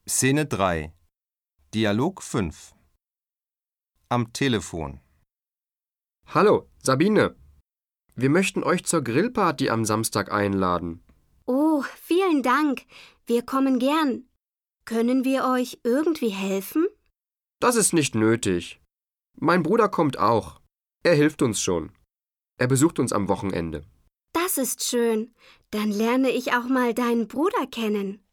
Szene 3. Dialog 5. Am Telefon. Hallo, Sabine. Wir möchten euch zur Grillparty am Samstag einladen. Oh, vielen Dank. Wir kommen gern. Können wir euch irgendwie helfen? Das ist nicht nötig. Mein Bruder kommt auch. Er hilft uns schon. Er besucht uns am Wochenende. Das ist schön. Dann lerne ich auch mal deinen Bruder kennen.